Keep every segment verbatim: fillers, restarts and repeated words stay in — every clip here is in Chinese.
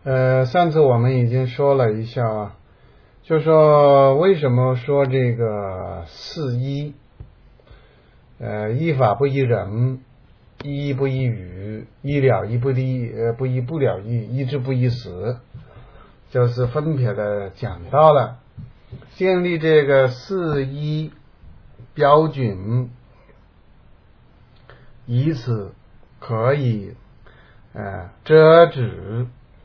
呃，上次我们已经说了一下啊，就说为什么说这个四依，呃，依法不依人，依义不依语，依了义不依呃不依不了义，依智不依时，就是分别的讲到了，建立这个四依标准，以此可以呃遮止。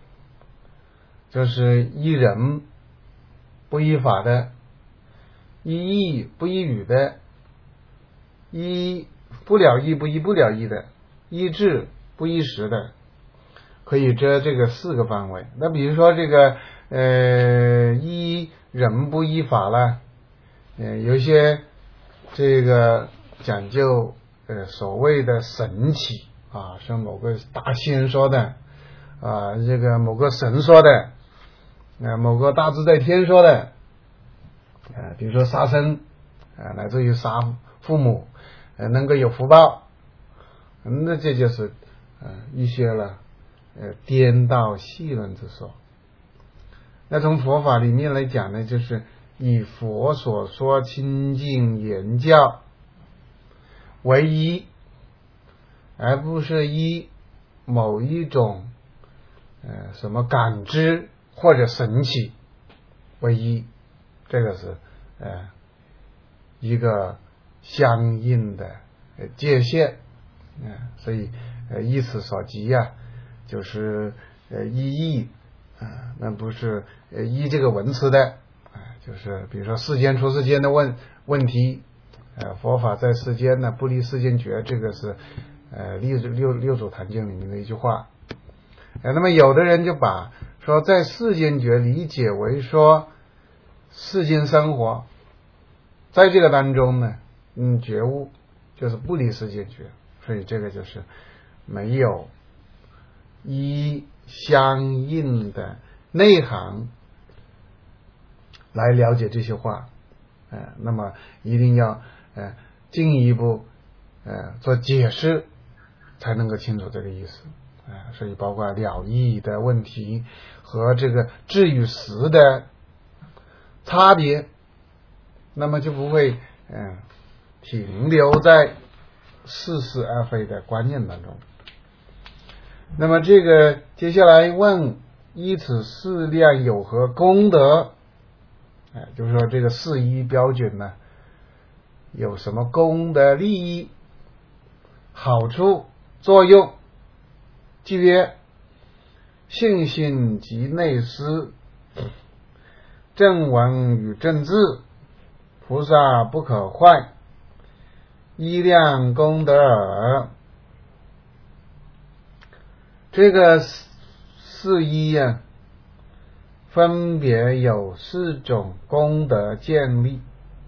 就是依人不依法的，依义不依语的，依不了义不依不了义的，依智不依时的，可以遮这个四个范围。那比如说这个呃依人不依法了，呃有一些这个讲究呃所谓的神奇啊，是某个大仙说的啊，这个某个神说的。呃，某个大自在天说的，呃，比如说杀生，呃，乃至于杀父母，呃，能够有福报，那这就是呃一些了呃颠倒戏论之说。那从佛法里面来讲呢，就是以佛所说清净言教为依，而不是依某一种呃什么感知或者神奇为依，这个是呃一个相应的界限，呃、所以呃依此所及呀、啊，就是呃依义啊、呃，那不是呃依这个文词的啊、呃，就是比如说世间出世间的问问题，呃佛法在世间呢不离世间觉，这个是呃六六六祖坛经里面的一句话。呃，那么有的人就把说在世间觉理解为说世间生活，在这个当中呢，嗯，觉悟就是不离世间觉，所以这个就是没有依相应的内涵来了解这些话，呃，那么一定要呃进一步呃做解释，才能够清楚这个意思。啊，所以包括了义的问题和这个智与实的差别，那么就不会嗯停留在似是而非的观念当中。那么这个接下来问依此四量有何功德？哎，就是说这个四依标准呢，有什么功德利益、好处、作用？即曰信心及内思，正闻与正智，菩萨不可坏，依量功德耳。这个四依啊，分别有四种功德建立。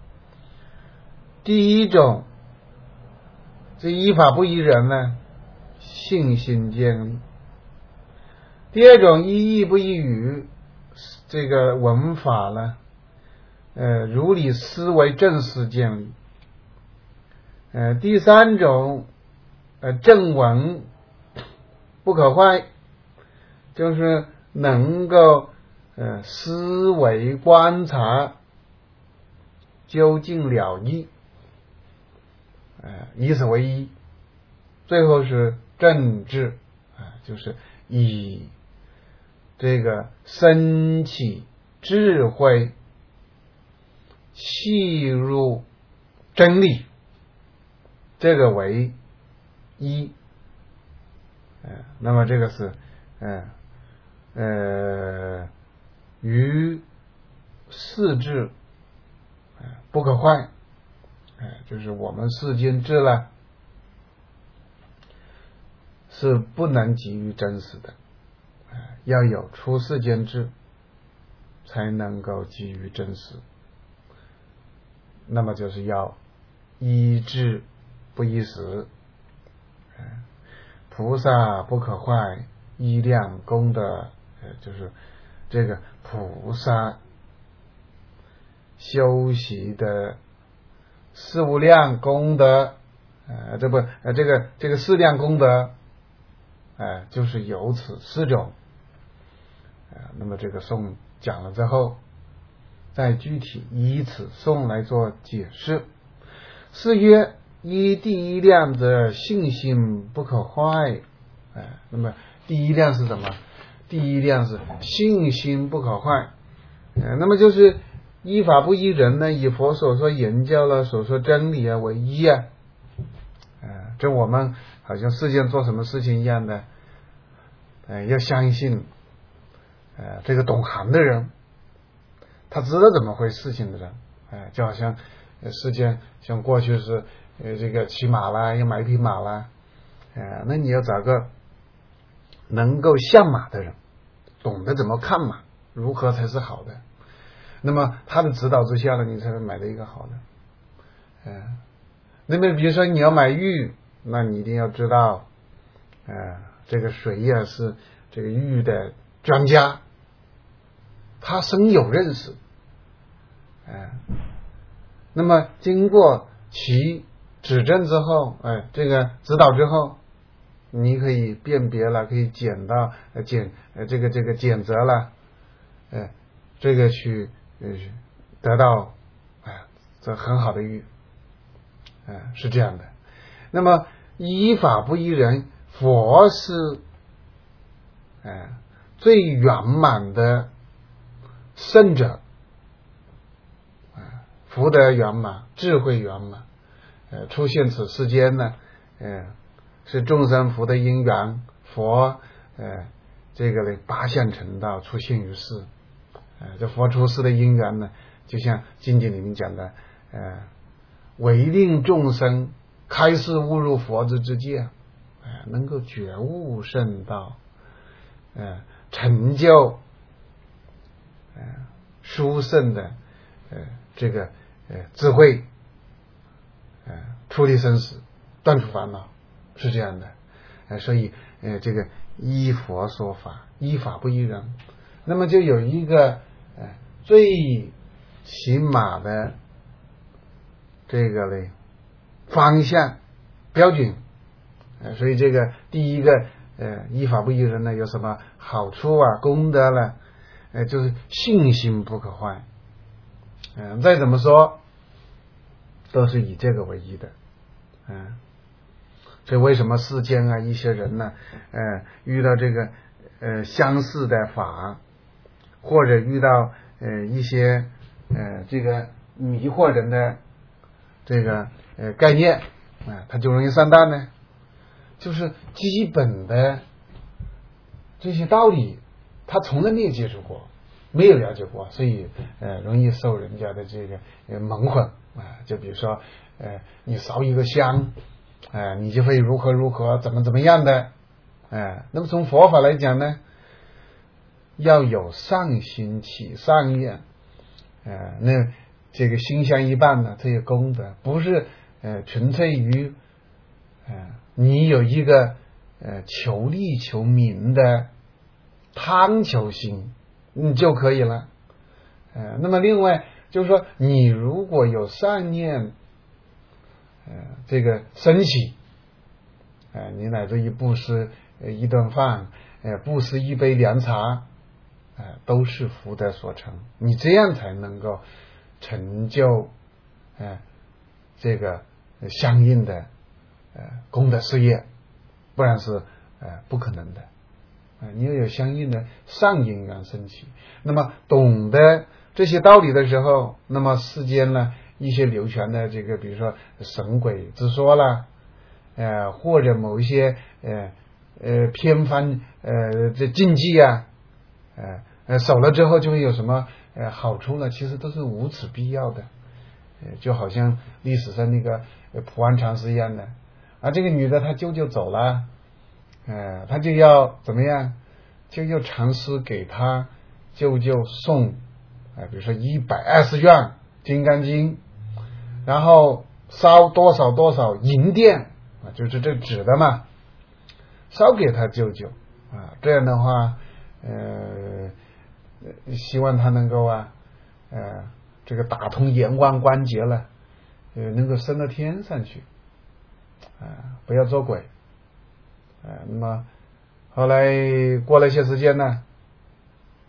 第一种，这依法不依人呢，信心建立。第二种依义不依语，这个文法呢，呃，如理思维正思建立。呃，第三种，呃，正闻不可坏，就是能够呃思维观察，究竟了义，呃，以此为依。最后是正智啊、呃，就是以这个升起智慧，细入真理，这个为一。呃，那么这个是呃呃于四智呃不可坏，呃，就是我们世间智呢是不能给予真实的，呃，要有出世间智才能够给予真实。那么就是要依智不依时，呃，菩萨不可坏，依量功德，呃，就是这个菩萨修习的四无量功德，呃，这不呃这个这个四量功德，呃，就是由此四种那么这个颂讲了之后，再具体以此颂来做解释。是曰：依第一量则信心不可坏。哎，那么第一量是什么？第一量是信心不可坏。呃，那么就是依法不依人呢，以佛所说言教了，所说真理啊为依啊。呃，这我们好像世间做什么事情一样的，呃，要相信，呃，这个懂行的人，他知道怎么回事情的人，哎、呃，就好像世间像过去是呃这个骑马啦，要买一匹马啦，呃，那你要找个能够相马的人，懂得怎么看马，如何才是好的，那么他的指导之下呢，你才能买到一个好的。呃，那么比如说你要买玉，那你一定要知道，呃，这个谁呀、啊、是这个玉的专家，他深有认识，呃，那么经过其指正之后，哎、呃，这个指导之后，你可以辨别了，可以捡到呃捡呃这个这个捡择了，呃，这个去呃得到哎、呃、这很好的玉，呃是这样的。那么依法不依人，佛是呃最圆满的圣者，呃福德圆满，智慧圆满，呃出现此世间呢，呃是众生福的因缘，佛呃这个呢八相成道出现于世，呃这佛出世的因缘呢，就像经典里面讲的，呃为令众生开示悟入佛之之见，呃能够觉悟圣道，呃成就呃殊胜的呃这个呃智慧，呃出离生死，断除烦恼，是这样的。呃所以呃这个依佛说法，依法不依人，那么就有一个呃最起码的这个嘞方向标准。呃所以这个第一个呃依法不依人呢有什么好处啊，功德呢？呃就是信心不可坏。嗯、呃，再怎么说都是以这个为依的。嗯、呃，所以为什么世间啊一些人呢，呃遇到这个呃相似的法，或者遇到呃一些呃这个迷惑人的这个呃概念啊、呃，他就容易上当呢？就是基本的这些道理他从来没有接触过，没有了解过，所以呃容易受人家的这个呃蒙混啊、呃。就比如说呃你烧一个香，呃你就会如何如何怎么怎么样的，呃那么从佛法来讲呢，要有上心起上愿，呃那这个心相一半呢，这些功德不是呃纯粹于呃你有一个呃求利求名的贪求心，你就可以了。呃那么另外就是说，你如果有善念呃这个升起，呃你乃至于布施呃一顿饭，呃布施一杯凉茶，呃都是福德所成，你这样才能够成就呃这个相应的呃功德事业，不然是呃不可能的。呃你要有相应的善因缘升起，那么懂得这些道理的时候，那么世间呢一些流传的这个比如说神鬼之说啦，呃或者某一些呃呃偏方呃这禁忌啊，呃呃守了之后就会有什么呃好处呢？其实都是无此必要的。呃就好像历史上那个普安禅师一样的啊，这个女的她舅舅走了，呃她就要怎么样，就要禅师给她舅舅送呃比如说一百二十卷金刚经，然后烧多少多少银锭啊，就是这纸的嘛，烧给他舅舅啊，这样的话呃希望他能够啊呃这个打通眼关关节了，呃能够升到天上去啊、呃，不要做鬼啊、呃。那么后来过了一些时间呢，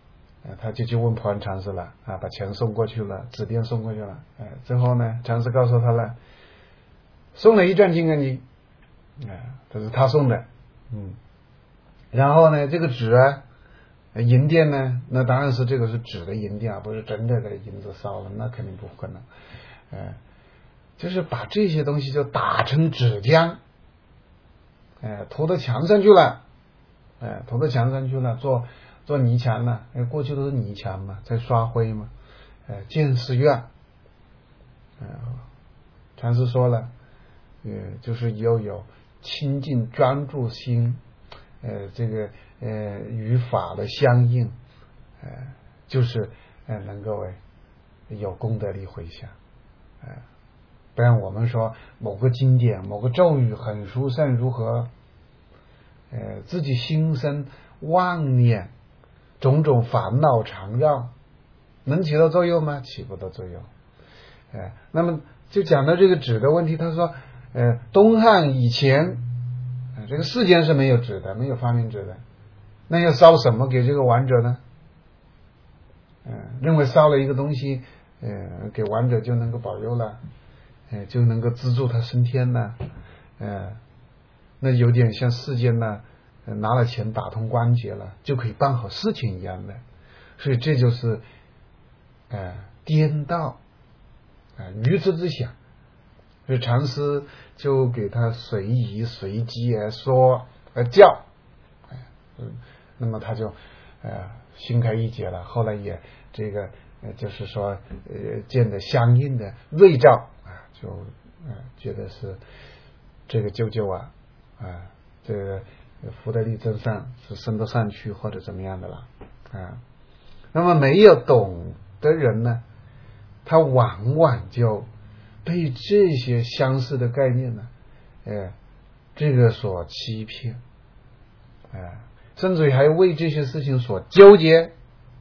他就去问普安禅师了啊，把钱送过去了，纸垫送过去了，哎，之后呢，禅师告诉他了，送了一转经给你，啊，这是他送的，嗯，然后呢，这个纸啊，银锭呢，那当然是这个是纸的银锭啊，不是真的的银子烧了，那肯定不可能，哎，就是把这些东西就打成纸浆，哎，涂到墙上去了，哎，涂到墙上去了，做。做泥墙呢，过去都是泥墙嘛，在刷灰嘛，呃，建寺院，呃，禅师说了，呃，就是要有清净专注心，呃，这个呃与法的相应，呃，就是呃能够有功德力回向，呃，不然我们说某个经典、某个咒语很殊胜如何，呃，自己心生妄念。种种烦恼缠绕，能起到作用吗？起不到作用。哎，那么就讲到这个纸的问题，他说，呃，东汉以前，呃，这个世间是没有纸的，没有发明纸的，那要烧什么给这个亡者呢？嗯、呃，认为烧了一个东西，呃，给亡者就能够保佑了，呃，就能够资助他升天了，呃，那有点像世间呢。拿了钱打通关节了，就可以办好事情一样的，所以这就是呃颠倒啊、呃、愚痴之想。所以禅师就给他随意随机而说而教，哎、嗯，那么他就呃心开意解了。后来也这个呃就是说呃见得相应的瑞兆啊，就呃觉得是这个舅舅啊啊、呃、这个。福德力增上是升得上去或者怎么样的了啊？那么没有懂的人呢，他往往就被这些相似的概念呢，哎，这个所欺骗，哎，甚至于还为这些事情所纠结，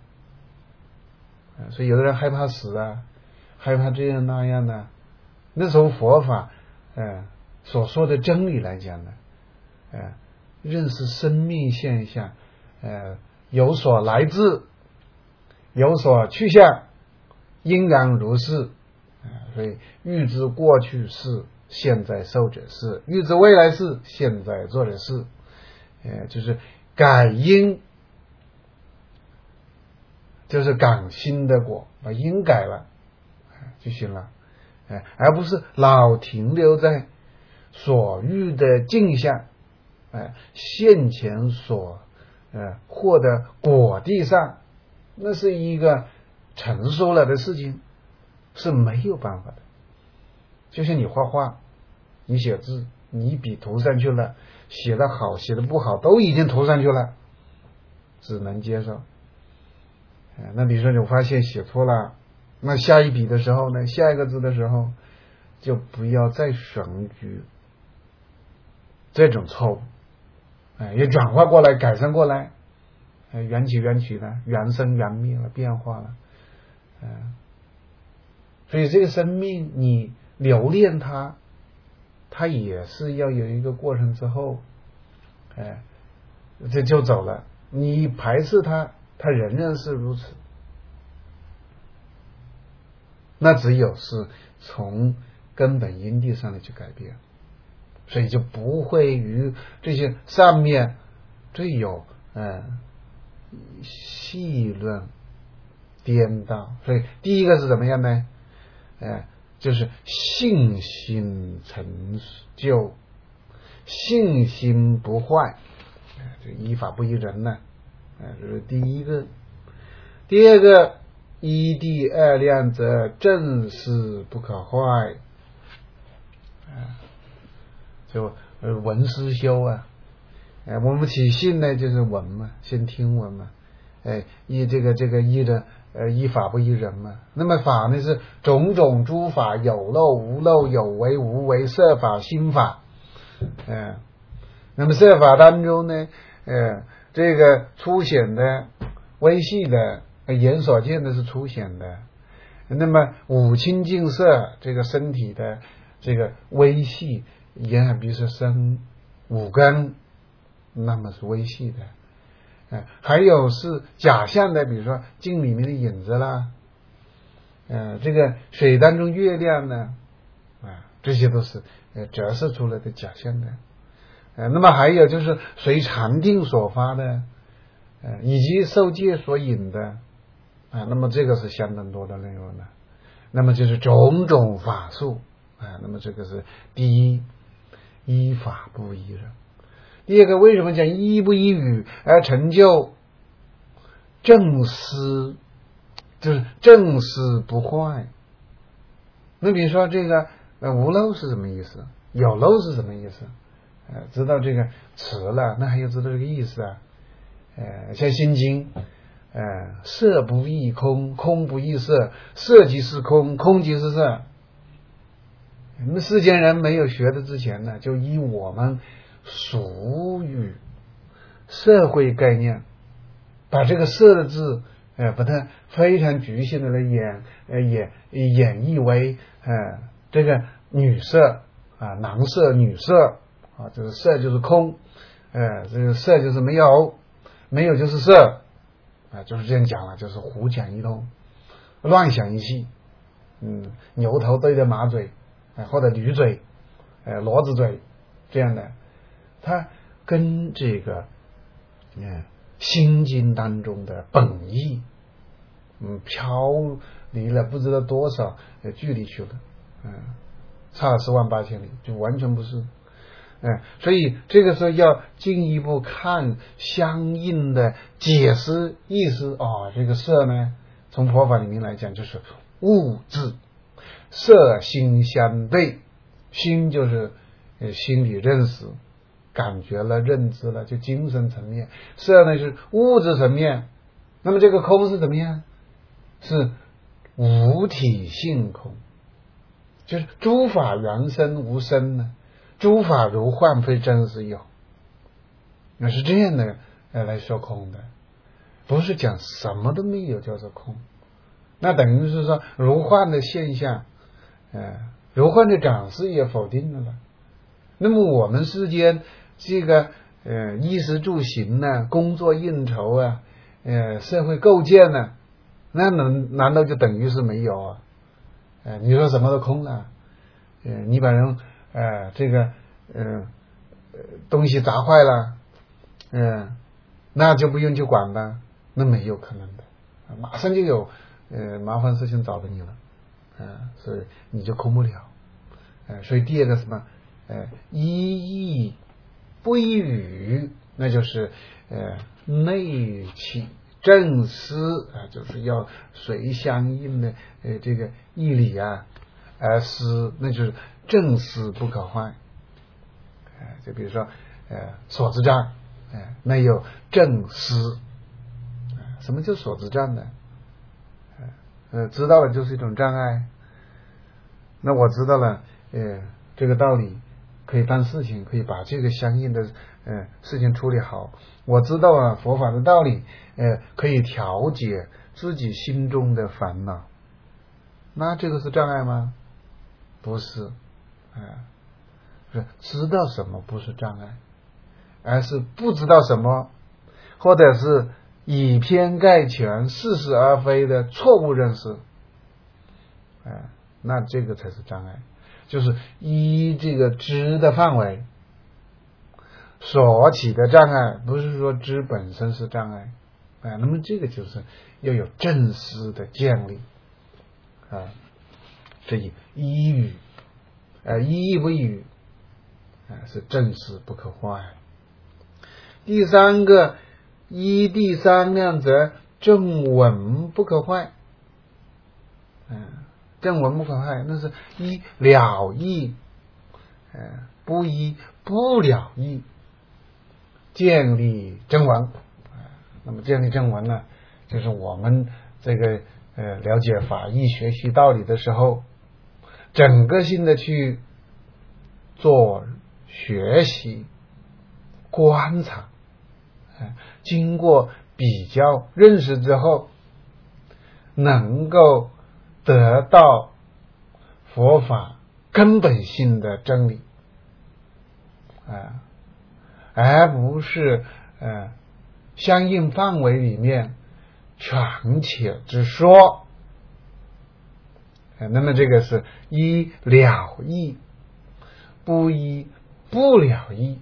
啊，所以有的人害怕死啊，害怕这样那样的。那从佛法，哎，所说的真理来讲呢，哎。认识生命现象，呃，有所来自，有所去向，因然如是，呃、所以预知过去事，现在受者是；预知未来事，现在做的事，呃，就是改因，就是感心的果，把因改了，呃、就行了，呃，而不是老停留在所欲的境象。哎，现前所呃获得果地上，那是一个成熟了的事情，是没有办法的。就像你画画，你写字，你笔涂上去了，写的好写的不好都已经涂上去了，只能接受。哎，那比如说你发现写错了，那下一笔的时候呢，下一个字的时候，就不要再省举这种错误。哎，也转化过来，改善过来，哎，缘起缘起了，缘生缘灭了，变化了，嗯，所以这个生命你留恋它，它也是要有一个过程之后，哎，这就走了。你排斥它，它仍然是如此。那只有是从根本因地上来去改变。所以就不会与这些上面最有嗯细论颠倒。所以第一个是怎么样呢？呃，就是信心成就，信心不坏，这依法不依人呢，呃，这是第一个。第二个，一地二量则正事不可坏，啊。就呃闻思修啊，哎、呃，我们起信呢就是闻嘛，先听闻嘛，哎、呃，依这个这个依的呃依法不依人嘛。那么法呢是种种诸法，有漏无漏，有为无为，摄法心法，嗯、呃，那么摄法当中呢，呃，这个粗显的、微细的、眼所见的是粗显的，那么五清净色这个身体的这个微细。眼耳鼻舌身五根，那么是微细的， 呃，还有是假象的，比如说镜里面的影子啦，呃，这个水当中月亮呢，啊、呃，这些都是呃折射出来的假象的。呃，那么还有就是随禅定所发的，呃，以及受戒所引的，啊、呃，那么这个是相当多的内容的。那么就是种种法术，啊、呃，那么这个是第一，依法不依人。第二个，为什么讲依不依语而成就正思，就是正思不坏？那比如说这个呃无漏是什么意思？有漏是什么意思？呃，知道这个词了，那还要知道这个意思啊。呃，像心经，呃，色不异空，空不异色，色即是空，空即是色。我们世间人没有学的之前呢，就以我们俗语、社会概念，把这个色的字，呃，把它非常局限的来演，呃，演演绎为呃这个女色啊、男色、女色。啊，这个色就是空，呃，这个色就是没有，没有就是色，啊，就是这样讲了，就是胡讲一通，乱想一气，嗯，牛头对着马嘴，呃、或者驴嘴，呃，骡子嘴，这样的，它跟这个，嗯，心经当中的本意，嗯，飘离了不知道多少呃距离去了，嗯，差十万八千里，就完全不是。嗯，所以这个时候要进一步看相应的解释意思啊、哦。这个色呢，从佛法里面来讲就是物质，色心相对，心就是呃心理认识、感觉了、认知了，就精神层面；色呢是物质层面。那么这个空是怎么样？是无体性空，就是诸法原生无生呢。诸法如幻，非真实有，那是这样的呃来说空的，不是讲什么都没有叫做空，那等于是说如幻的现象，呃，如幻的展示也否定了了。那么我们世间这个呃衣食住行呢、工作应酬啊、呃社会构建呢，那能难道就等于是没有啊？呃，你说什么都空了？呃，你把人。呃，这个嗯、呃，东西砸坏了，嗯、呃，那就不用去管了，那没有可能的，马上就有呃麻烦事情找着你了，啊、呃，所以你就空不了，呃，所以第二个什么，呃，依义不依语，那就是呃内气正思啊、呃，就是要随相应的呃这个义理啊而思，那就是。正思不可坏，呃，就比如说，呃，所知障，呃，没有正思，呃，什么叫所知障呢？呃，知道了就是一种障碍。那我知道了，呃，这个道理可以办事情，可以把这个相应的呃事情处理好。我知道啊，佛法的道理，呃，可以调节自己心中的烦恼。那这个是障碍吗？不是。啊，是知道什么不是障碍，而是不知道什么，或者是以偏概全、似是而非的错误认识，啊，那这个才是障碍。就是依这个知的范围所起的障碍，不是说知本身是障碍，啊，那么这个就是要有正思的建立，啊，这以依语。呃，依义不依语，啊、呃，是正思不可坏。第三个，依第三量则正闻不可坏，嗯、呃，正闻不可坏，那是依了义，呃，不依不了义，建立正闻。啊、呃，那么建立正闻呢，就是我们这个呃了解法义、学习道理的时候。整个性的去做学习、观察，经过比较认识之后，能够得到佛法根本性的真理，啊，而不是呃相应范围里面权且之说。那么这个是依了义，不依不了义，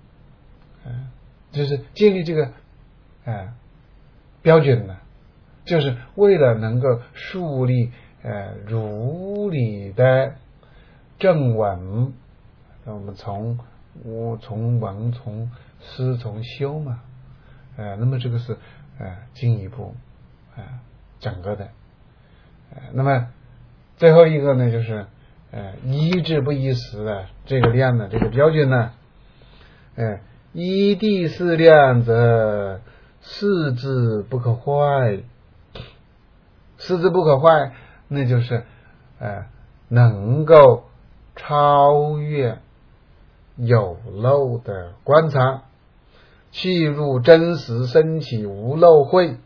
就是建立这个呃标准呢，就是为了能够树立呃如理的正文。我们从我从文从思从修嘛，呃，那么这个是呃进一步呃整个的，呃，那么最后一个呢，就是呃依智不依时的这个量呢，这个标准呢，呃依第四量则四字不可坏，四字不可坏，那就是呃能够超越有漏的观察，契入真实升起无漏慧，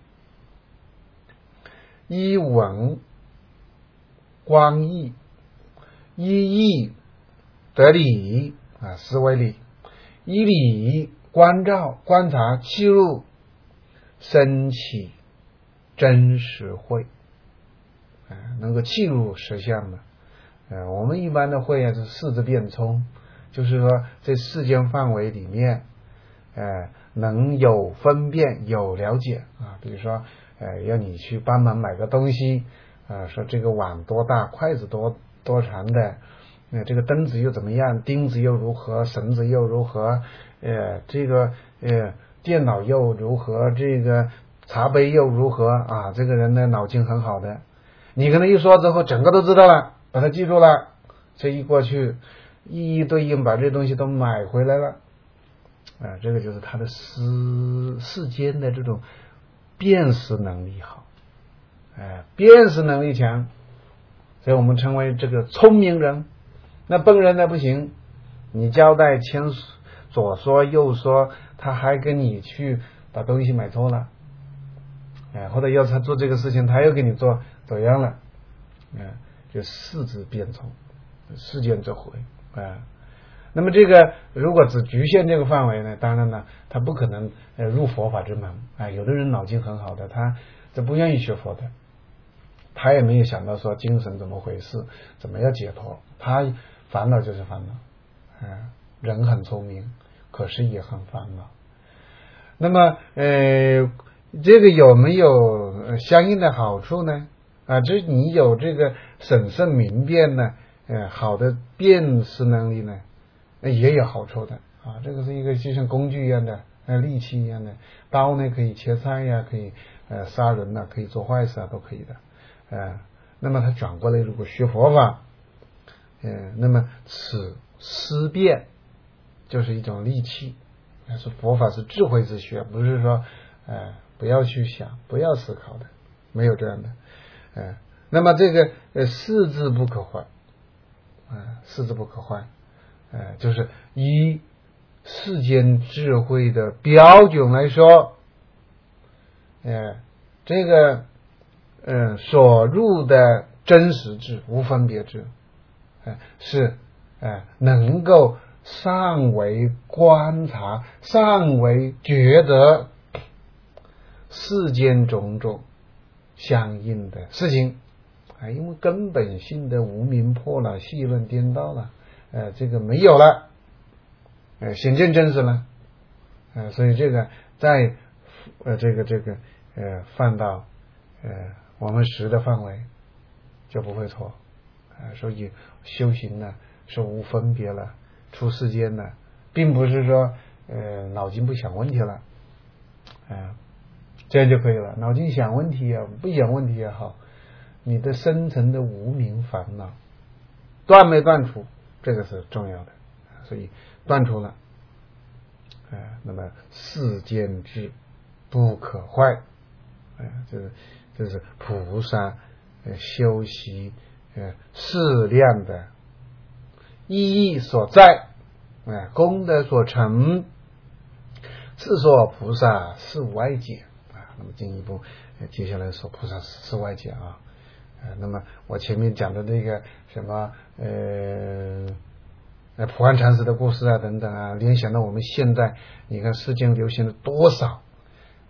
依文观义，依义得理啊，思维理，依理观照观察，契入升起真实慧，啊，能够契入实相的。呃，我们一般的慧啊是四字变聪，就是说在世间范围里面，呃，能有分辨有了解啊。比如说，呃，要你去帮忙买个东西，啊、呃，说这个碗多大，筷子多多长的，呃，这个灯子又怎么样，钉子又如何，绳子又如何，呃，这个呃电脑又如何，这个茶杯又如何啊？这个人的脑筋很好的，你跟他一说之后，整个都知道了。把它记住了，这一过去一一对应把这东西都买回来了，啊、呃，这个就是他的世世间的这种辨识能力好，哎、呃，辨识能力强，所以我们称为这个聪明人。那笨人呢不行，你交代前左说右说，他还跟你去把东西买错了，哎、呃，或者要他做这个事情，他又给你做走样了，嗯、呃。就四字变聪，世间之慧啊。那么这个如果只局限这个范围呢，当然呢，他不可能呃入佛法之门啊、哎。有的人脑筋很好的，他这不愿意学佛的，他也没有想到说精神怎么回事，怎么要解脱，他烦恼就是烦恼啊、哎。人很聪明，可是也很烦恼。那么呃，这个有没有相应的好处呢？啊，这你有这个审慎明辨呢，呃，好的辨识能力呢，也有好处的啊。这个是一个就像工具一样的，呃，利器一样的，刀呢可以切菜呀，可以呃杀人呐、啊，可以做坏事啊，都可以的。呃，那么他转过来，如果学佛法，呃，那么此思辨就是一种利器。但是佛法是智慧之学，不是说呃不要去想，不要思考的，没有这样的。呃，那么这个呃四字不可坏，啊、呃，四字不可坏，呃，就是以世间智慧的标准来说，呃，这个呃所入的真实智无分别智，呃，是呃能够尚为观察，尚为觉得世间种种相应的事情啊，因为根本性的无明破了，细论颠倒了，呃，这个没有了，呃，显见真实了，呃，所以这个在呃这个这个呃放到呃我们识的范围就不会错，啊、呃，所以修行呢是无分别了，出世间呢，并不是说呃脑筋不想问题了，啊、呃。这样就可以了。脑筋想问题也不想问题也好，你的深层的无明烦恼断没断除，这个是重要的。所以断除了，呃、那么世间智不可坏，呃、这是这是菩萨、呃、修习呃适量的意义所在，呃、功德所成。是说菩萨是外界。那么进一步，呃、接下来说菩萨是外界啊，呃，那么我前面讲的那个什么呃，呃普安禅师的故事啊等等啊，联想到我们现在，你看世间流行了多少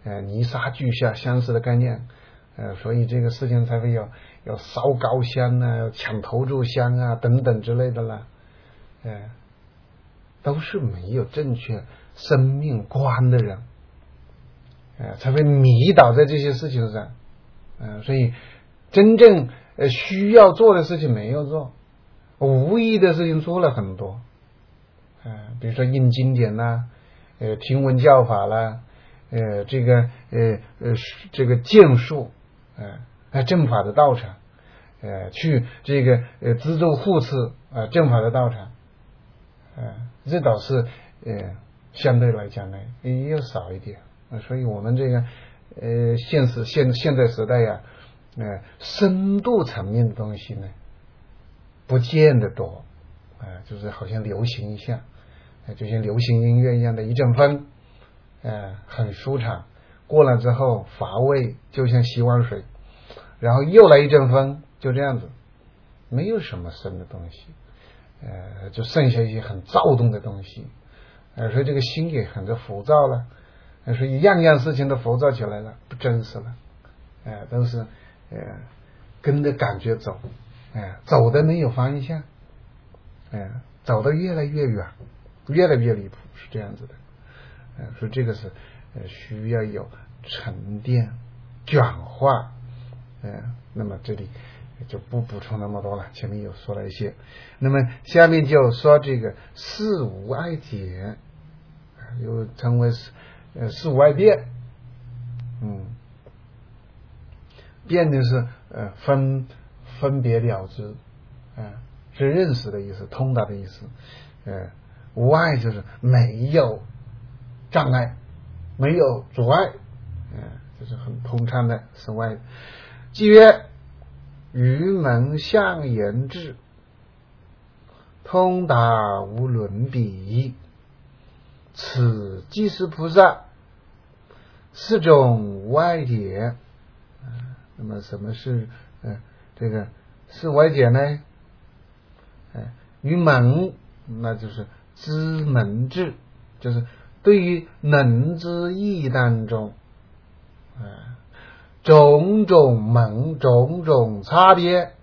呃泥沙俱下相似的概念，呃，所以这个事情才会有要烧高香啊，抢头炷香啊等等之类的啦，呃，都是没有正确生命观的人，呃，才会迷倒在这些事情上，呃，所以真正呃需要做的事情没有做，无意义的事情做了很多，呃，比如说印经典啦，呃，听闻教法啦，呃，这个呃呃这个建树，呃，正法的道场，呃，去这个呃资助护持啊、呃、正法的道场，呃，这倒是呃相对来讲呢也要少一点，呃，所以我们这个呃现实现现在时代呀，呃，深度层面的东西呢不见得多，啊、呃，就是好像流行一下，呃，就像流行音乐一样的一阵风，呃，很舒畅，过了之后乏味，就像洗碗水，然后又来一阵风，就这样子，没有什么深的东西，呃，就剩下一些很躁动的东西，呃，所以这个心也很浮躁了，呃，所以样样事情都浮躁起来了，不真实了，呃，都是呃跟着感觉走，呃，走的没有方向，呃，走得越来越远，越来越离谱，是这样子的，呃，所以这个是呃需要有沉淀转化，呃，那么这里就不补充那么多了，前面有说了一些，那么下面就说这个四无碍解，又称为呃四无碍辩，嗯，辩的是呃分分别了知，呃是认识的意思，通达的意思，呃无碍就是没有障碍，没有阻碍，呃这是很通畅的是无碍。即曰于门相言志，通达无伦比，此即是菩萨四种无碍解。那么什么是呃这个四无碍解呢？呃于门，那就是知门智，就是对于能之义当中，呃种种门种种差别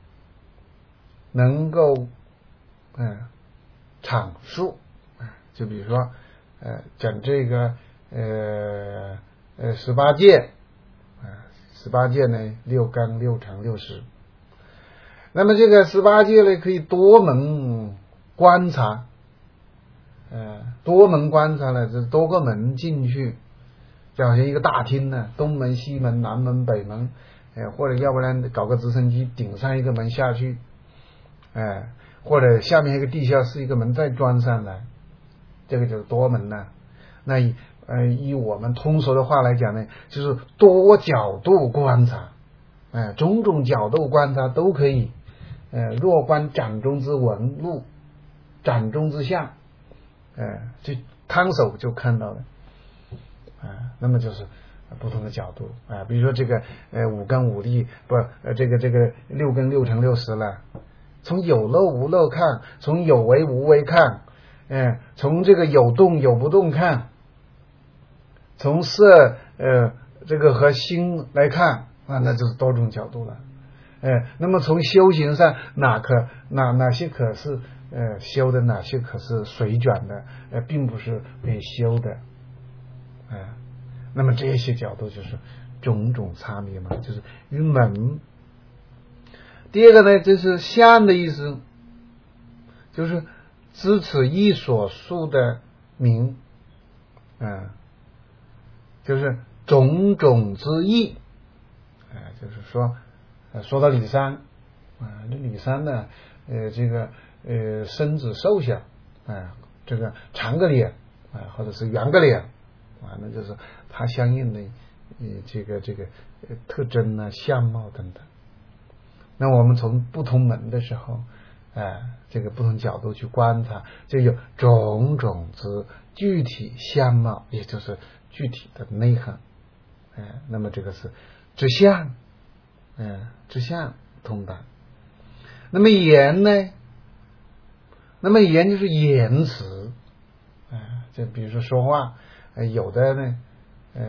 能够嗯、呃、阐述，就比如说呃讲这个呃呃十八界，啊十八界呢六根六尘六识，那么这个十八界呢可以多门观察，呃多门观察呢就是多个门进去，就好像一个大厅呢，东门西门南门北门，呃或者要不然搞个直升机顶上一个门下去，呃或者下面一个地下室一个门再装上来，这个就是多门呢。那以呃以我们通俗的话来讲呢，就是多角度观察，呃种种角度观察都可以，呃若观掌中之纹路，掌中之象，呃就摊手就看到了。啊，那么就是不同的角度啊，比如说这个呃五根五力不呃这个这个六根六尘六识了，从有漏无漏看，从有为无为看，嗯、呃，从这个有动有不动看，从色呃这个和心来看啊，那就是多种角度了，呃，那么从修行上哪可哪哪些可是呃修的，哪些可是水转的，呃，并不是被修的。啊、呃，那么这些角度就是种种差别嘛，就是于门。第二个呢，就是相的意思，就是知此一所述的名，啊、呃，就是种种之意，啊、呃，就是说，呃，说到李三，啊、呃，这李三呢，呃，这个呃身子瘦小，啊、呃，这个长个脸，啊、呃，或者是圆个脸。啊，那就是它相应的呃这个这个特征啊、相貌等等。那我们从不同门的时候，哎、呃，这个不同角度去观察，就有种种之具体相貌，也就是具体的内涵。哎、呃，那么这个是知相，嗯、呃，知相通达。那么言呢？那么言就是言辞，啊、呃，就比如说说话。呃、有的呢，呃，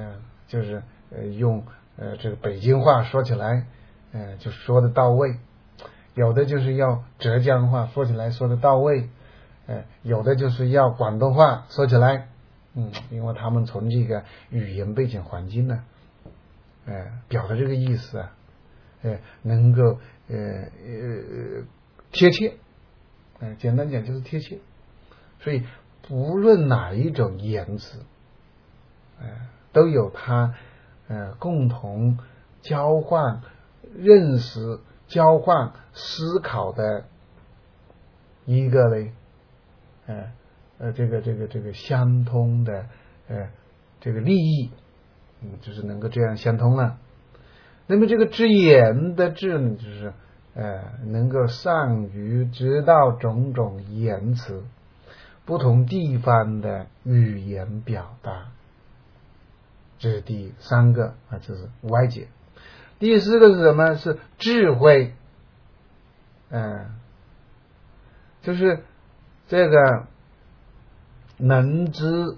就是呃用呃这个北京话说起来，呃就说的到位；有的就是要浙江话说起来说的到位，呃有的就是要广东话说起来，嗯，因为他们从这个语言背景环境呢，呃表达这个意思啊，呃能够呃呃贴切，呃简单讲就是贴切，所以不论哪一种言辞，呃都有它呃共同交换认识、交换思考的一个嘞，呃呃这个这个这个相通的呃这个利益，嗯，就是能够这样相通了。那么这个知言的知呢，就是呃能够善于知道种种言辞，不同地方的语言表达，这是第三个啊，这是歪解。第四个是什么？是智慧，嗯、呃，就是这个能知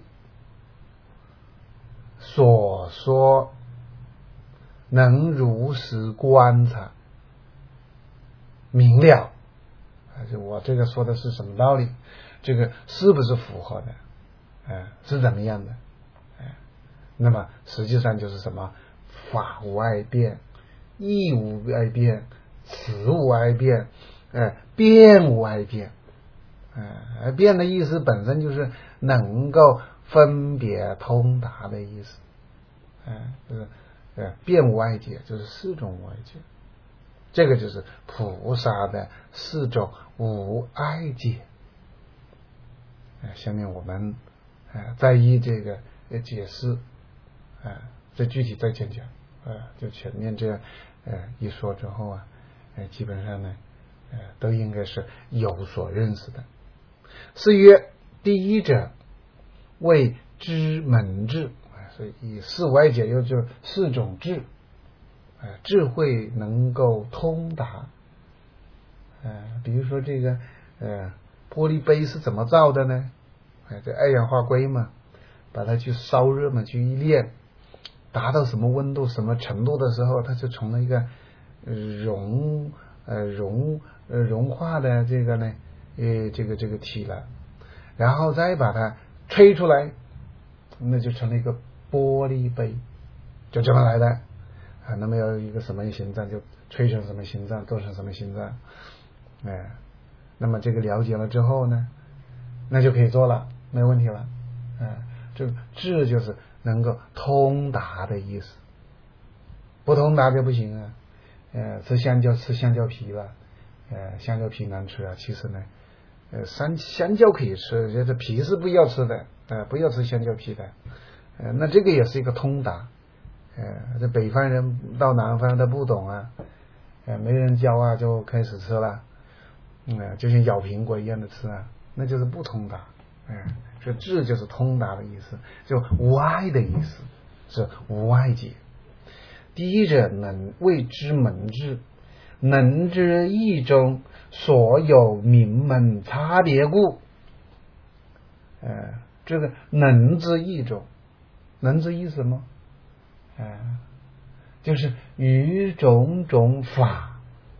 所说，能如实观察明了，啊，就我这个说的是什么道理？这个是不是符合的？呃、是怎么样的？呃、那么实际上就是什么？法无外变，义无外变，词无外变，呃，辩无外变。呃，辩的意思本身就是能够分别通达的意思。呃，就是呃，辩无外解，就是四种外解。这个就是菩萨的四种无碍解。呃，下面我们呃再依这个呃解释，呃，再具体再讲讲。呃，就前面这样呃一说之后啊，呃，基本上呢，呃，都应该是有所认识的。是曰：第一者，谓知门智。所以以四外解又就四种智，呃，智慧能够通达。呃，比如说这个呃玻璃杯是怎么造的呢？呃，这二氧化硅嘛，把它去烧热嘛，去一炼，达到什么温度、什么程度的时候，它就成了一个融呃融呃融化的这个呢呃这个这个体了，然后再把它吹出来，那就成了一个玻璃杯，就这么来的啊。那么要一个什么形状，就吹成什么形状，做成什么形状，哎，那么这个了解了之后呢，那就可以做了，没问题了。哎，这个智就是能够通达的意思，不通达就不行啊。呃，吃香蕉吃香蕉皮吧，呃，香蕉皮难吃啊。其实呢，呃，香香蕉可以吃，这皮是不要吃的，呃，不要吃香蕉皮的。呃，那这个也是一个通达。呃，这北方人到南方他不懂啊，呃，没人教啊，就开始吃了，嗯、呃，就像咬苹果一样的吃啊，那就是不通达。嗯、呃，所以智就是通达的意思，就无碍的意思，是无碍解。第一者，能谓之门智，能知义中所有名门差别故。呃，这个能知义中，能知义什么？呃，就是于种种法、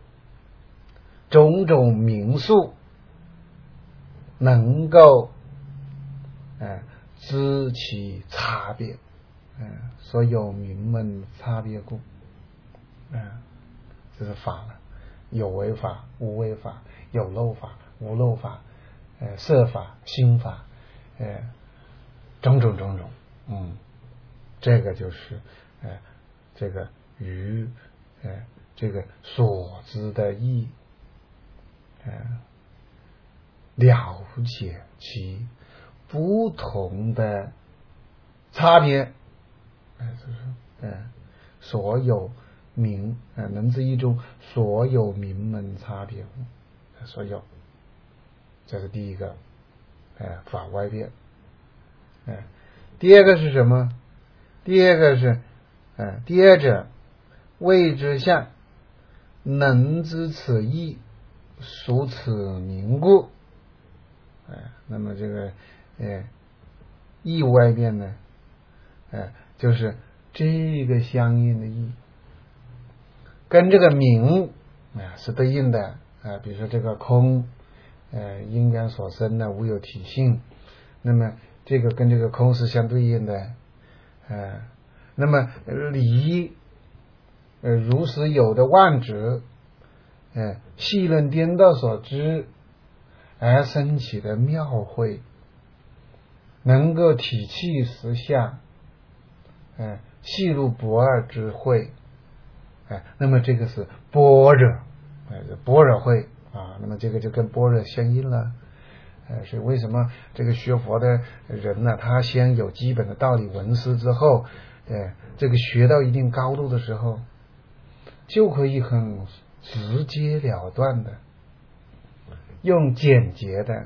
种种名数，能够呃知其差别。嗯、呃，所有名门差别故，嗯、呃，这是法了，有为法、无为法，有漏法、无漏法，呃，色法、心法，呃，种种种种，嗯，这个就是呃，这个与呃这个所知的义，呃，了解其不同的差别。哎，就是呃，所有名呃能知义中所有名门差别，所有，这是第一个，呃，法外变。呃，第二个是什么？第二个是呃，第二者谓之相，能知此义，属此名故。哎、呃，那么这个呃义外变呢，呃。就是这个相应的意，跟这个明啊是对应的啊。比如说这个空，呃，因缘所生的无有体性，那么这个跟这个空是相对应的，呃，那么离呃如实有的妄执，呃，细论颠倒所知而生起的妙慧，能够体气实相，呃，细入不二之慧，哎、呃，那么这个是般若，哎、呃，般若慧啊，那么这个就跟般若相应了。呃，所以为什么这个学佛的人呢，他先有基本的道理闻思之后，呃，这个学到一定高度的时候，就可以很直截了当的，用简洁的、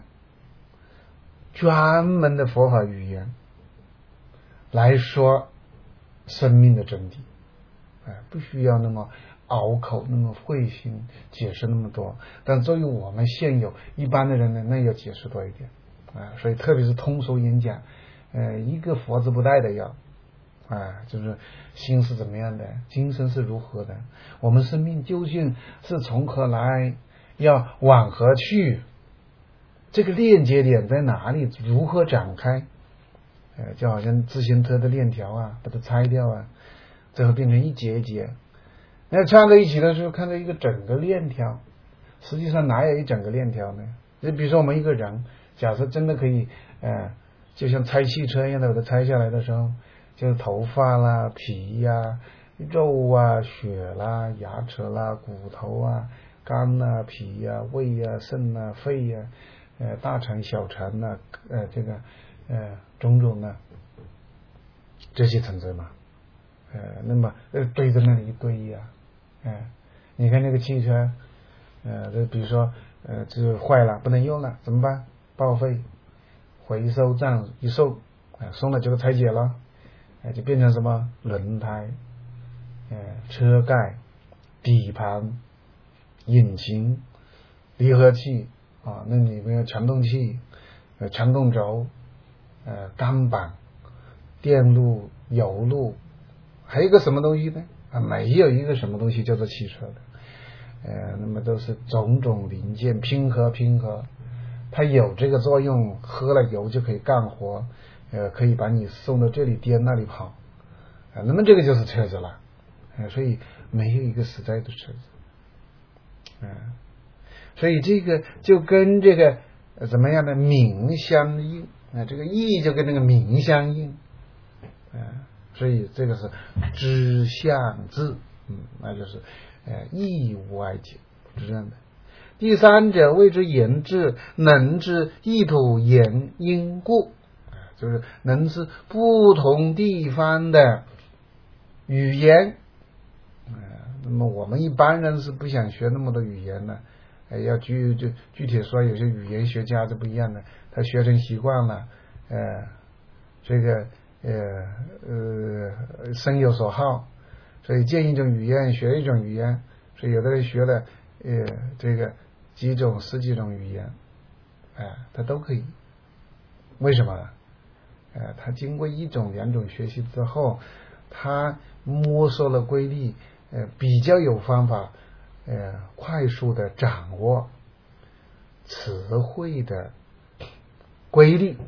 专门的佛法语言来说生命的真谛，哎、呃，不需要那么拗口，那么费心解释那么多。但作为我们现有一般的人呢，那要解释多一点啊、呃。所以特别是通俗演讲，呃，一个佛字不带的要啊、呃，就是心是怎么样的，精神是如何的，我们生命究竟是从何来，要往何去，这个链接点在哪里，如何展开？呃，就好像自行车的链条啊，把它拆掉啊，最后变成一节一节。那串在一起的时候，看到一个整个链条，实际上哪有一整个链条呢？就比如说我们一个人，假设真的可以，呃，就像拆汽车一样的，把它拆下来的时候，就是头发啦、皮呀、啊、肉啊、血啦、牙齿啦、骨头啊、肝啊、脾呀、啊、胃啊、肾啊、肺呀、啊、呃大肠、小肠啊，呃这个呃种种的这些层次嘛，呃那么呃堆在那里一堆呀、啊。哎、呃，你看那个汽车，呃，这比如说，呃，这坏了不能用了，怎么办？报废，回收站一收，呃，送了就拆解了，哎、呃，就变成什么轮胎，呃，车盖、底盘、引擎、离合器啊，那里面有传动器、呃，传动轴、呃，钢板、电路、油路，还有一个什么东西呢？啊，没有一个什么东西叫做汽车的，呃，那么都是种种零件拼合拼合，它有这个作用，喝了油就可以干活，呃，可以把你送到这里颠那里跑，啊、呃，那么这个就是车子了，呃，所以没有一个实在的车子，嗯、呃，所以这个就跟这个、呃、怎么样的名相应啊、呃，这个义就跟这个名相应，啊、呃。所以这个是知相智，嗯，那就是呃义无碍解，是这样的。第三者谓之言智，能知意图言因故，就是能知不同地方的语言。呃、那么我们一般人是不想学那么多语言的，呃、要具就具体说，有些语言学家是不一样的，他学成习惯了，呃，这个。呃呃，生有所好，所以见一种语言学一种语言，所以有的人学了呃这个几种十几种语言，哎、呃，他都可以。为什么？呃，他经过一种两种学习之后，他摸索了规律，呃，比较有方法，呃，快速的掌握词汇的规律。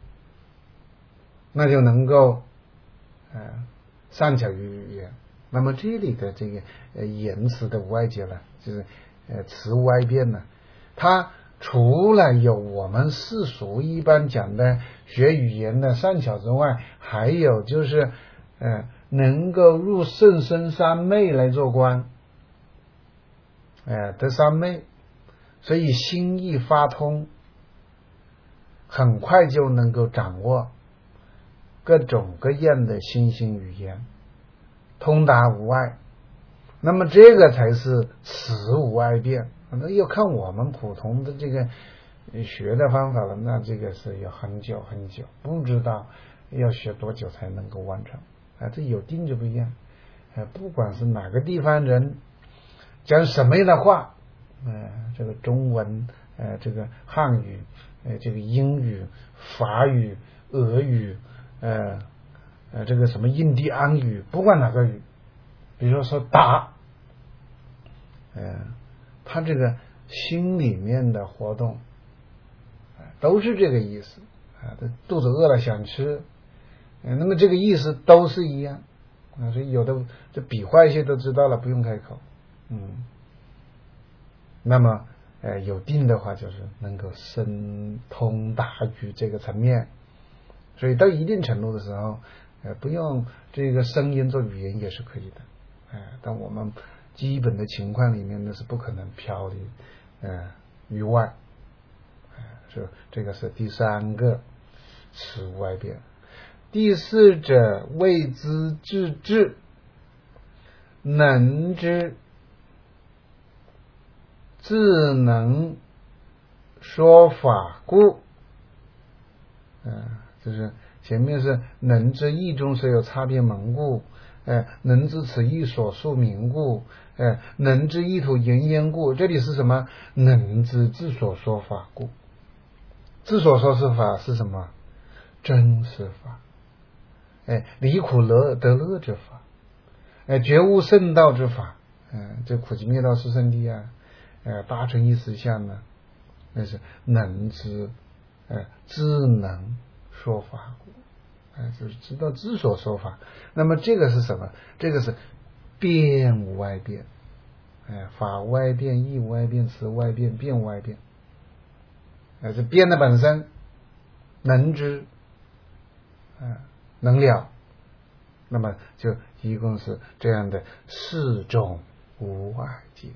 那就能够呃善巧于语言。那么这里的这个呃言辞的无碍解呢，就是呃词无碍辩呢，它除了有我们世俗一般讲的学语言的善巧之外，还有就是呃能够入甚深三昧来做观，呃得三昧，所以心意发通，很快就能够掌握各种各样的新兴语言，通达无碍。那么这个才是词无碍辩。那要看我们普通的这个学的方法了，那这个是要很久很久，不知道要学多久才能够完成啊！这有定就不一样。呃，不管是哪个地方人讲什么样的话，呃，这个中文，呃，这个汉语，呃，这个英语、法语、俄语。呃呃这个什么印第安语，不管哪个语，比如说打，呃他这个心里面的活动都是这个意思啊，他肚子饿了想吃，呃那么这个意思都是一样啊，所以有的这比划一些都知道了，不用开口。嗯，那么呃有定的话，就是能够深通达于这个层面，所以到一定程度的时候，呃不用这个声音做语言也是可以的，呃但我们基本的情况里面呢是不可能飘离呃于外，呃是这个是第三个此无外变。第四者谓之自治，能之，自能说法故。呃就是前面是能知义中虽有差别门故，呃能知此义所述名故，呃能知意图言焉故。这里是什么？能知自所说法故。自所说是法是什么？真实法，哎，离苦乐得乐之法，哎，觉悟圣道之法，嗯，这苦集灭道是圣谛啊，呃，八成一实相呢，那是能知，呃，知能说法故，哎，就是知道知所说法。那么这个是什么？这个是变无外变，哎，法无外变，义无外变，词无外变，变无外变，哎，这变的本身能知，嗯，能了，那么就一共是这样的四种无外界。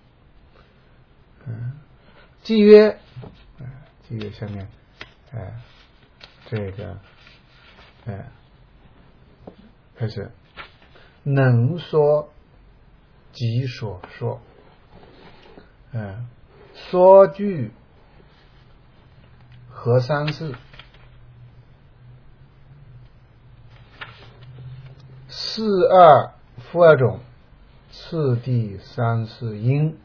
嗯，即曰，嗯，即曰下面，哎，这个，哎，开始能说即所说，嗯，说句合三事，四二复二种，次第三世因。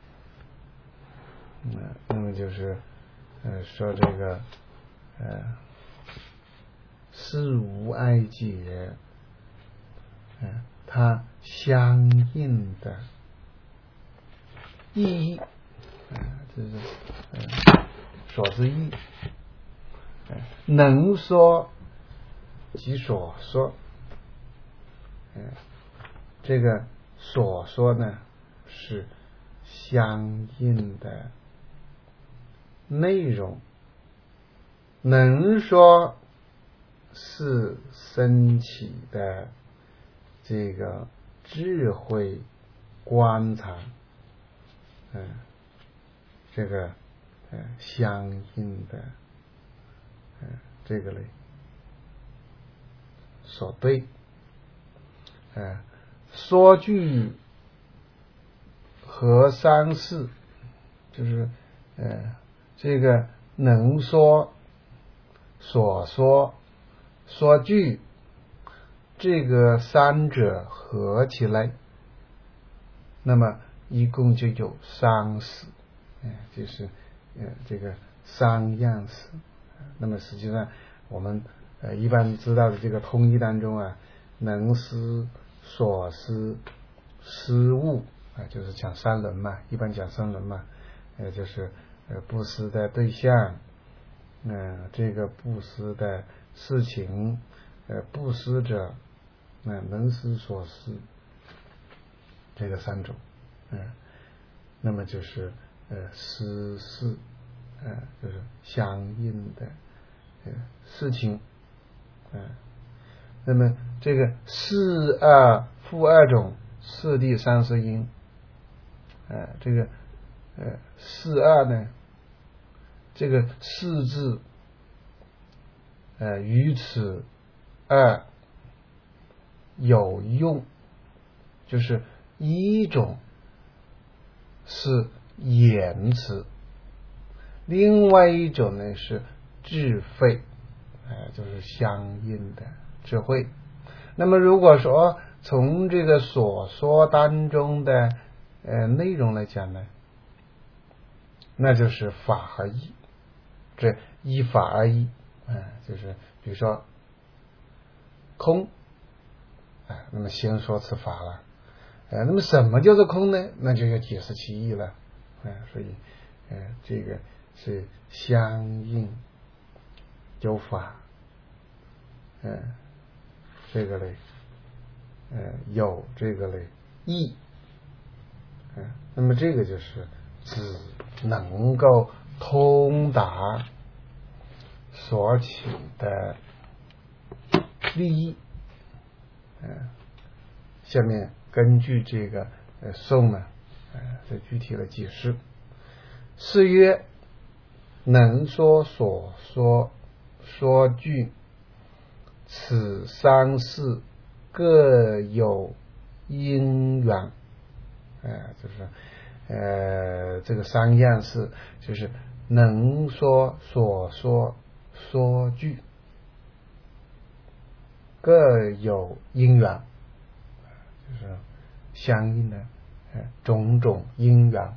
嗯，那么就是呃说这个呃事无碍解，嗯、呃，它相应的意义，啊、呃，这是呃所之意，呃，能说即所说，呃，这个所说呢是相应的内容，能说是升起的这个智慧观察，嗯、呃，这个呃相应的呃这个嘞所对，呃说句合三事，就是呃这个能说、所说、说句，这个三者合起来，那么一共就有三事，哎，就是呃这个三样事。那么实际上我们呃一般知道的这个通义当中啊，能思、所思、思悟啊，就是讲三轮嘛，一般讲三轮嘛，呃就是呃布施的对象，呃这个布施的事情，呃布施者，呃能思所思，这个三种，嗯、呃，那么就是呃思事，呃就是相应的呃事情，嗯、呃，那么这个四二复二种，次第三世因，呃这个呃四二呢，这个四字呃于此二有用，就是一种是言辞，另外一种呢是智慧，呃就是相应的智慧。那么如果说从这个所说当中的呃内容来讲呢，那就是法和义，这依法而依，嗯、呃，就是比如说空。哎，那么先说此法了。呃，那么什么叫做空呢？那就要解释其意了。哎、呃，所以，呃，这个是相应有法，嗯、呃，这个嘞，呃，有这个嘞意，嗯、呃，那么这个就是只能够通达所起的利益。嗯、呃，下面根据这个呃颂呢，呃，再具体的解释。是曰：能说所说说句，此三事各有因缘。呃，就是呃这个三样事，就是能说所说说句各有因缘，就是相应的呃种种因缘。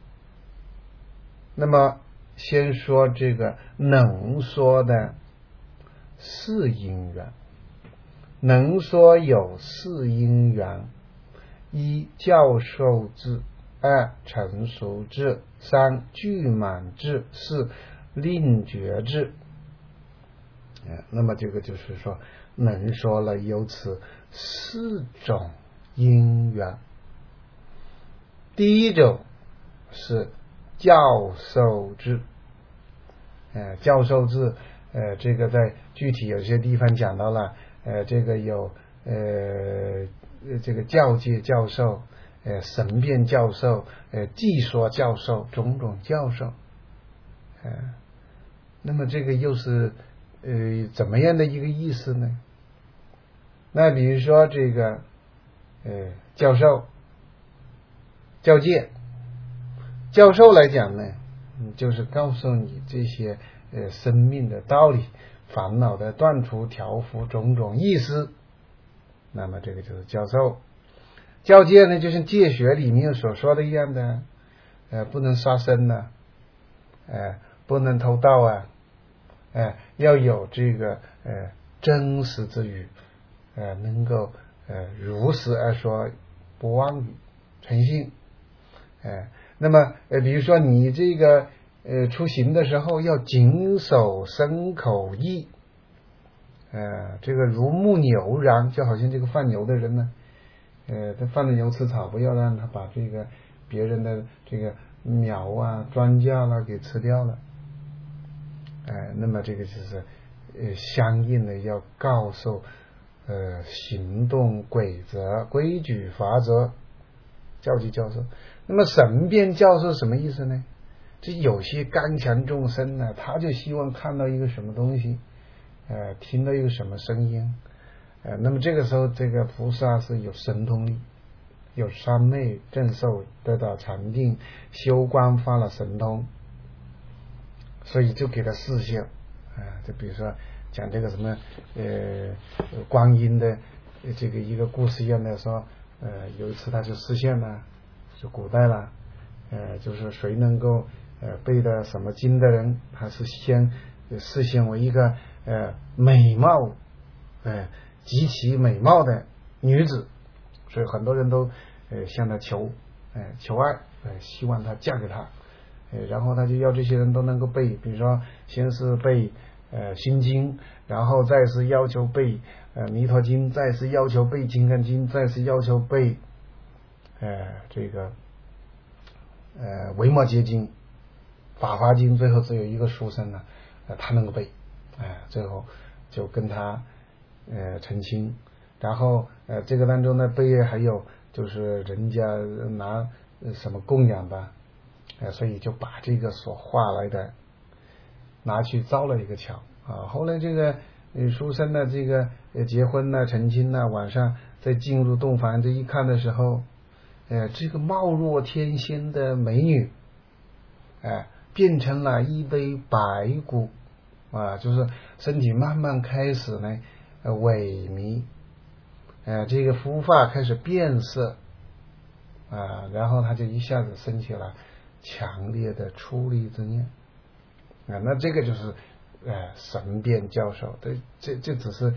那么先说这个能说的四因缘。能说有四因缘：一教授智，二成熟智，三具满智，四令觉智。那么这个就是说能说了有此四种因缘。第一种是教授智。呃，教授智，呃，这个在具体有些地方讲到了，呃，这个有呃这个教界教授，呃，神辩教授，呃，技说教授，种种教授，呃，那么这个又是呃怎么样的一个意思呢？那比如说这个呃教授、教界、教授来讲呢，就是告诉你这些呃生命的道理、烦恼的断除、调伏种种意思，那么这个就是教授。教戒呢，就像戒学里面所说的一样的，呃，不能杀生呢、啊，呃，不能偷盗啊，呃，要有这个呃真实之语，呃，能够呃如实而说，不妄语，诚信，呃。那么呃，比如说你这个呃出行的时候要谨守身口意，呃，这个如牧牛羊，就好像这个放牛的人呢，呃，他放着牛吃草，不要让他把这个别人的这个苗啊、庄稼啦给吃掉了，呃，那么这个就是呃相应的要告诉呃行动规则、规矩、法则。教级教授，那么神辩教授什么意思呢？这有些刚强众生呢，他就希望看到一个什么东西，呃，听到一个什么声音，呃，那么这个时候，这个菩萨是有神通力，有三昧正受，得到禅定，修观发了神通，所以就给他示现，啊、呃，就比如说讲这个什么呃观音的这个一个故事一样的说。呃，有一次他就示现了，就古代了，呃，就是谁能够呃背的什么经的人，他是先示现为一个呃美貌，呃极其美貌的女子，所以很多人都呃向他求，呃求爱，呃希望他嫁给他，呃然后他就要这些人都能够背，比如说先是背呃心经，然后再是要求背呃弥陀经，再是要求背金刚经，再是要求背呃这个呃维摩诘经、法华经，最后只有一个书生呢，呃他能够背，哎、呃、最后就跟他呃成亲，然后呃这个当中呢背还有就是人家拿什么供养吧，呃所以就把这个所画来的拿去造了一个桥啊。后来这个书生呢，这个结婚呢、成亲呢，晚上在进入洞房这一看的时候，呃，这个貌若天仙的美女，哎、呃，变成了一堆白骨啊，就是身体慢慢开始呢呃萎靡，呃，这个肤发开始变色啊，然后他就一下子升起了强烈的出离之念。啊，那这个就是呃神辩教授，这这这只是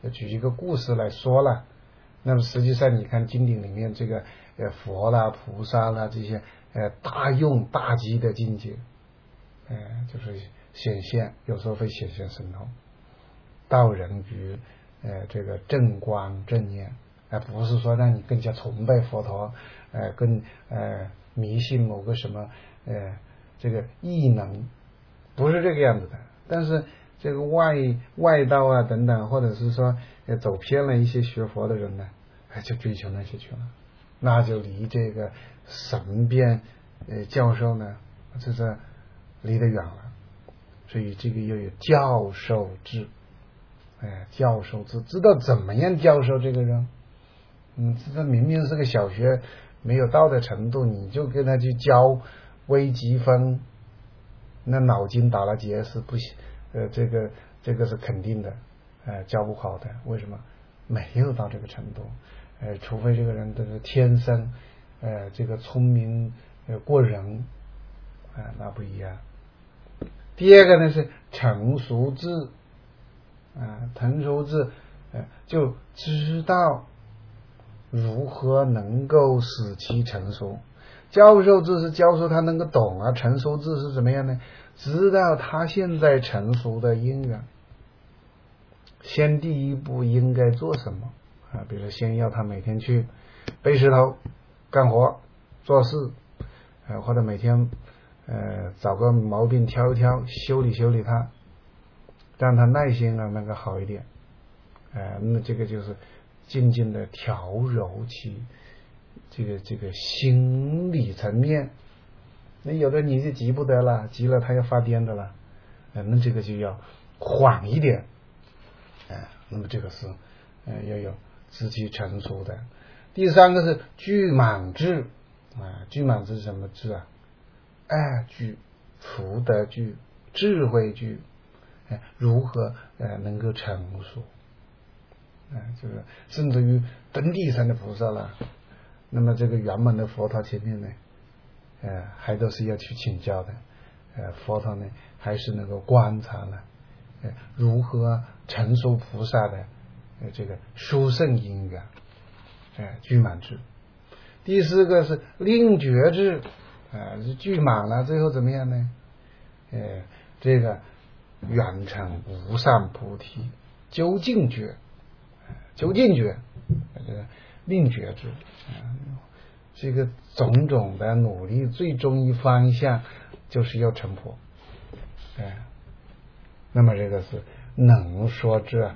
举一个故事来说了。那么实际上你看经典里面这个呃佛啦、菩萨啦这些呃大用大机的境界，呃就是显现，有时候会显现神通，道人于呃这个正光正念，而、呃、不是说让你更加崇拜佛陀，呃更呃迷信某个什么呃这个异能，不是这个样子的。但是这个外外道啊等等，或者是说呃走偏了一些学佛的人呢，就追求那些去了，那就离这个神变呃教授呢，这是离得远了。所以这个又有教授制，哎，教授制知道怎么样教授这个人。嗯，这明明是个小学没有到的程度，你就跟他去教微积分，那脑筋打了结是不行，呃，这个这个是肯定的，呃，教不好的。为什么？没有到这个程度，呃，除非这个人都是天生，呃，这个聪明呃过人，啊、呃，那不一样。第二个呢是成熟智，啊，成熟智，呃，就知道如何能够使其成熟。教授智是教授他能够懂啊，成熟智是怎么样呢？知道他现在成熟的因缘，先第一步应该做什么啊？比如说先要他每天去背石头、干活、做事，呃，或者每天呃找个毛病挑一挑，修理修理他，让他耐心啊能够好一点，呃，那这个就是渐渐的调柔其这个这个心理层面。那有的你就急不得了，急了他要发癫的了，呃，那这个就要缓一点，呃，那么这个是呃要有自己成熟的。第三个是具满智啊，具满智是什么智啊？爱具、福德具、智慧具，哎，如何呃能够成熟？啊，就是甚至于登地上的菩萨了，那么这个圆满的佛陀前面呢，呃，还都是要去请教的。呃，佛陀呢，还是能够观察呢，呃，如何成熟菩萨的呃这个殊胜因缘，呃，具满智。第四个是令觉智，啊、呃，是具满了，最后怎么样呢？呃，这个圆成无上菩提，究竟觉。究竟觉，这个令觉智，这个种种的努力，最终一方向就是要成佛。哎，那么这个是能说智，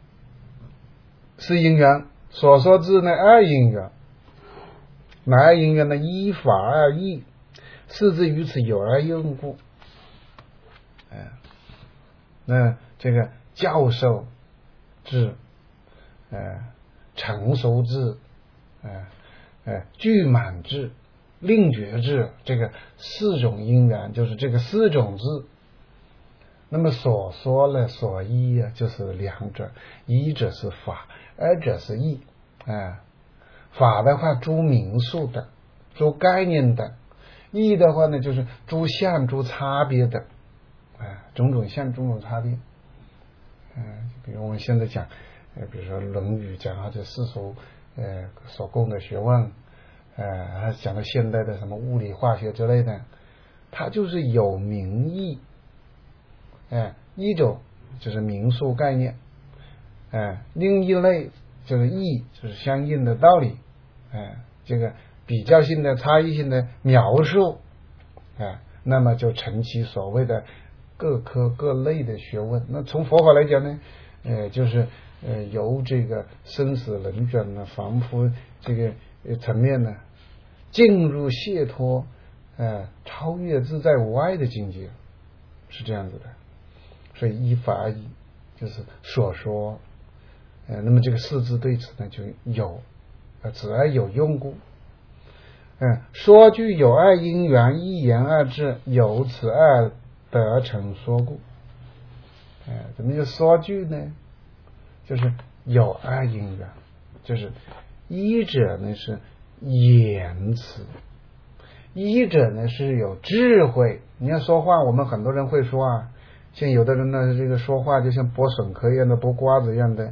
是因缘；所说智呢，二因缘。哪二因缘呢？依法二义，是之于此有二用故。哎，那这个教授智。呃，成熟智，呃呃，具满智，令觉智，这个四种因缘就是这个四种智。那么所说了所依啊，就是两者，一者是法，二者是义。啊、呃，法的话诸名数的，诸概念的；义的话呢，就是诸相、诸差别的，啊、呃，种种相、种种差别。嗯、呃，比如我们现在讲。呃，比如说《论语》讲到这世俗呃所供的学问，呃，还讲到现代的什么物理、化学之类的，它就是有名义。哎、呃，一种就是名数概念，哎、呃，另一类就是义，就是相应的道理，哎、呃，这个比较性的、差异性的描述，哎、呃，那么就成其所谓的各科各类的学问。那从佛法来讲呢，呃，就是呃由这个生死轮转呢，凡夫这个呃层面呢，进入解脱，呃超越自在无碍的境界，是这样子的。所以依法依就是所说，呃，那么这个四字对此呢就有，呃，此而有用故。嗯，说句有二因缘，一言二智，有此二得成说故。呃，怎么叫说句呢？就是有二因缘，就是一者呢是言辞，一者呢是有智慧。你要说话，我们很多人会说啊，像有的人呢，这个说话就像剥笋壳一样的，剥瓜子一样的，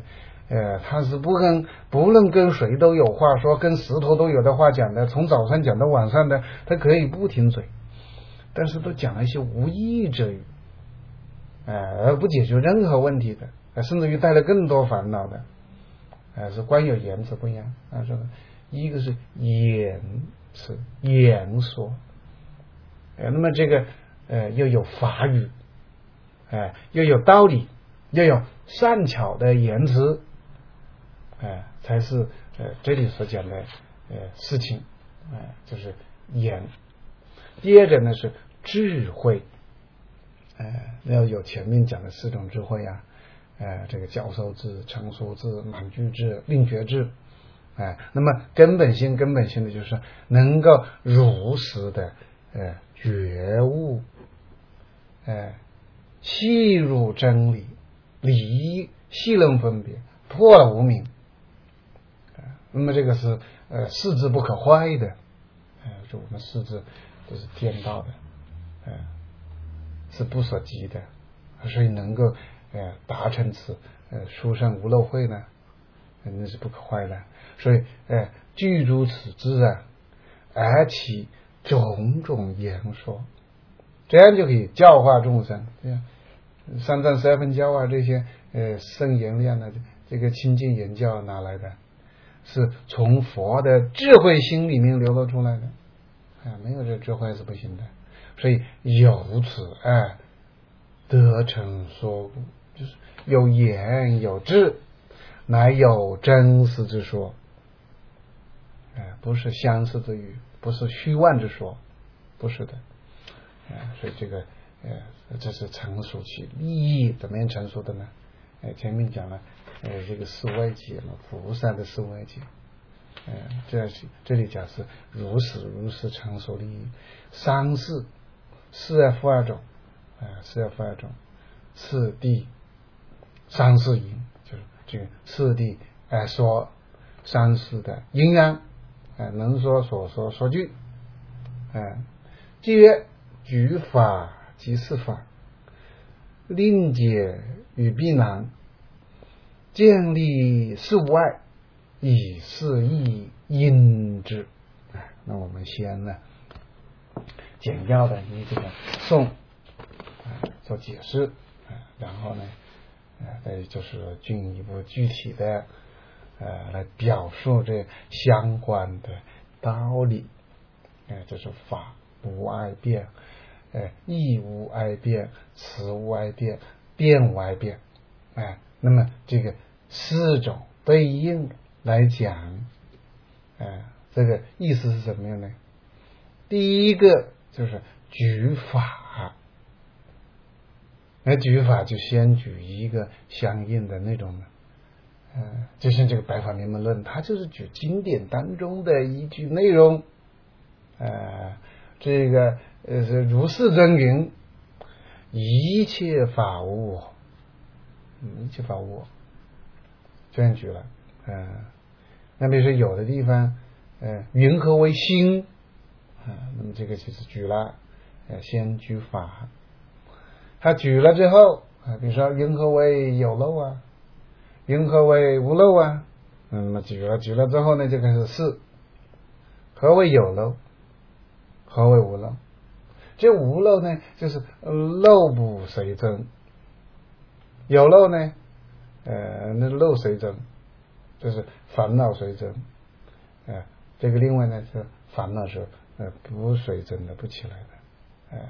呃，他是不跟不论跟谁都有话说，跟石头都有的话讲的，从早上讲到晚上的，他可以不停嘴，但是都讲了一些无意义之语，呃，而不解决任何问题的，呃、甚至于带来更多烦恼的，呃，是光有言辞不一样啊，说一个是言辞言说，呃，那么这个呃又有法语，呃，又有道理，又有善巧的言辞。哎、呃，才是呃这里所讲的呃事情，哎、呃，就是言。第二个呢是智慧，哎、呃，要有前面讲的四种智慧啊，呃，这个教授智、成熟智、满句智、令觉智，哎、呃，那么根本性根本性的就是能够如实的呃觉悟，呃，细入真理，理细能分别，破了无明。那么这个是呃四智不可坏的，呃，就我们四智都是天道的，呃，是不所及的，所以能够呃达成此呃殊胜无漏慧呢，呃、那是不可坏的。所以呃具足此智啊，而其种种言说，这样就可以教化众生。这样三藏十二分教啊，这些呃圣言量啊，这个清净言教哪来的？是从佛的智慧心里面流露出来的，啊，没有这智慧是不行的。所以由此哎得成说故，就是有言有智，乃有真实之说，哎，不是相似之语，不是虚妄之说，不是的，哎，所以这个呃，这是成熟其利益，怎么样成熟的呢？哎，前面讲了。呃，这个四外界嘛，菩萨的四外界，呃，这是这里讲是如实如实成熟利益，三世四而复二种，啊、呃，四而复二种，次第三世因，就是这个次第来、呃、说三世的因缘，啊、呃，能说所说说句，啊、呃，即曰举法即是法，令解与避难。建立事无碍，以是义因之。哎，那我们先呢，简要的以这个颂啊、呃、做解释啊、呃，然后呢，呃，再就是进一步具体的呃来表述这相关的道理。哎、呃，这是法无碍辩，呃，义无碍辩，词无碍辩，辩无碍辩。哎、呃，那么这个四种对应来讲，呃，这个意思是什么样呢？第一个就是举法，那举法就先举一个相应的那种，呃，就像这个《白法明门论》，它就是举经典当中的一句内容，呃，这个呃是如是真云，一切法无我，一切法无我。这样举了，呃，那比如说有的地方，呃，云何为心？啊、呃，那么这个就是举了，呃，先举法，他举了之后，啊、呃，比如说云何为有漏啊？云何为无漏啊？那么举了举了之后呢，就开始试，何为有漏？何为无漏？这无漏呢，就是漏不随增；有漏呢？呃，那漏随增，就是烦恼随增，呃，这个另外呢是烦恼是呃不随增的，不起来的，呃，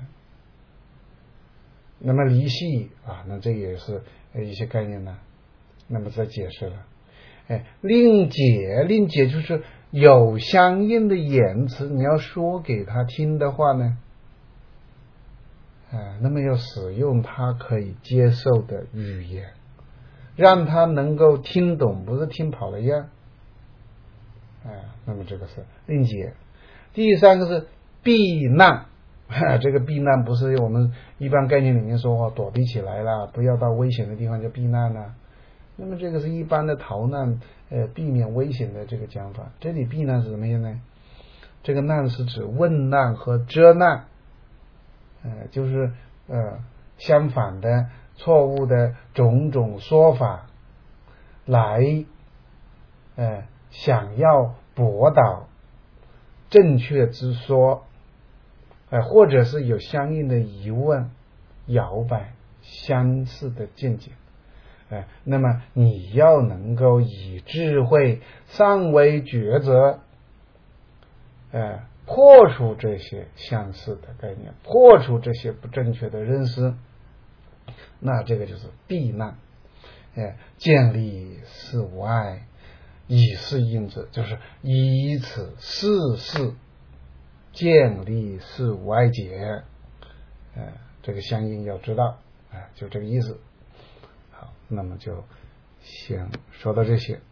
那么离系啊，那这也是一些概念呢，那么再解释了，哎，令解令解就是有相应的言辞，你要说给他听的话呢，呃，那么要使用他可以接受的语言。让他能够听懂，不是听跑了样，哎、呃，那么这个是令解。第三个是避难，这个避难不是我们一般概念里面说话躲避起来了，不要到危险的地方叫避难了。那么这个是一般的逃难，呃，避免危险的这个讲法。这里避难是什么样呢？这个难是指问难和遮难，呃，就是呃相反的。错误的种种说法来呃想要驳倒正确之说，呃或者是有相应的疑问，摇摆相似的见解，呃那么你要能够以智慧上为抉择，呃破除这些相似的概念，破除这些不正确的认识，那这个就是避难，呃建立事无碍，以是应之，就是以此事事建立事无碍解，呃这个相应要知道，啊、呃、就这个意思。好，那么就先说到这些。